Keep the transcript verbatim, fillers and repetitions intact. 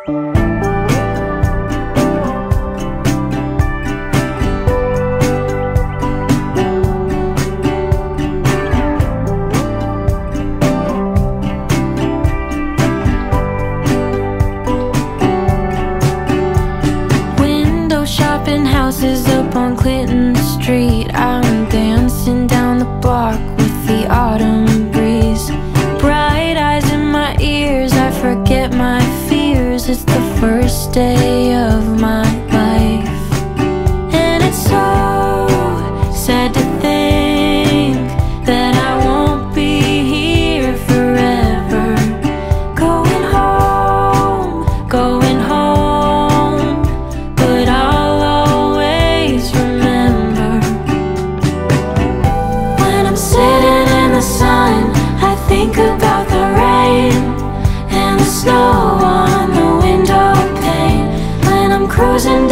Houses up on Clinton Street, I'm dancing down the block with the autumn breeze. Bright eyes in my ears, I forget my fears. It's the first day of my life, and it's so sad to think that I won't be here forever. Going home, going home, but I'll think about the rain and the snow on the window pane when I'm cruising